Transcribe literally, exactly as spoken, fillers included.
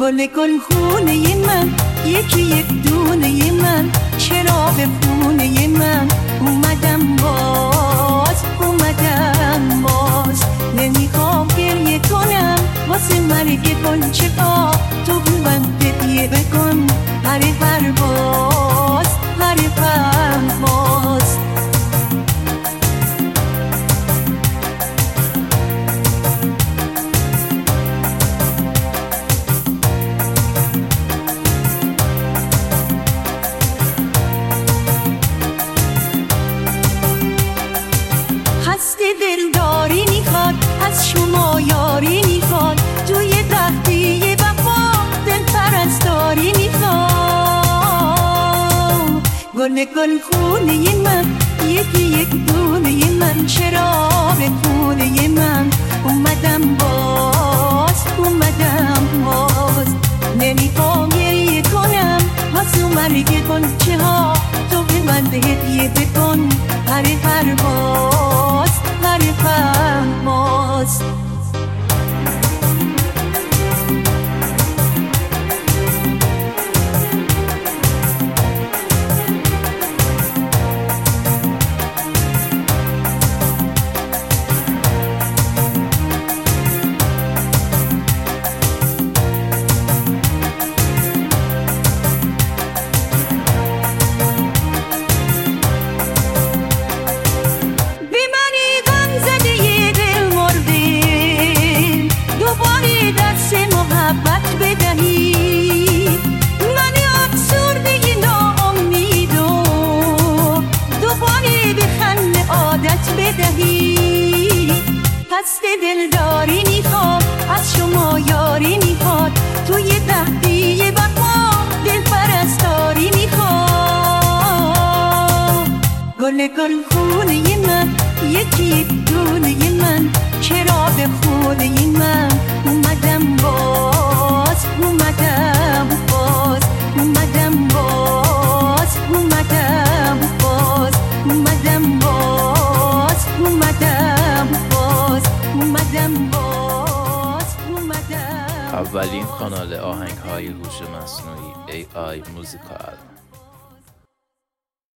گل گل خونه من، یکی یک دونه من، چراغ خونه من. اومدم باز، اومدم باز، نمیخوام گریه کنم واسه مرگ گلچه ها. تو من گریه بکن هر پرواز، هر پرواز. هست دلداری میخواد، از شما یاری میخواد، توی تختی وفا دل پرستاری میخواد. گل گل خونه من، یکی یک دونه من، چراغ خونه من. اومدم باز، اومدم باز، نمیخوام گریه کنم واسه مرگ گلچه ها. تو به من هدیه بکن هر پرواز، هر پرواز. هست دلداری میخواد، از شما یاری میخواد، توی تهدیه وفا دل پرستاری میخواد. گل گل خونه من، یکی یک دونه من، چراغ خونه من. اومدم باز، اومدم باز، اومدم باز، اومدم باز، اومدم باز، اومدم باز، اومدم باز، اومدم. اولین کانال آهنگ‌های هوش مصنوعی ای آی موزیکال.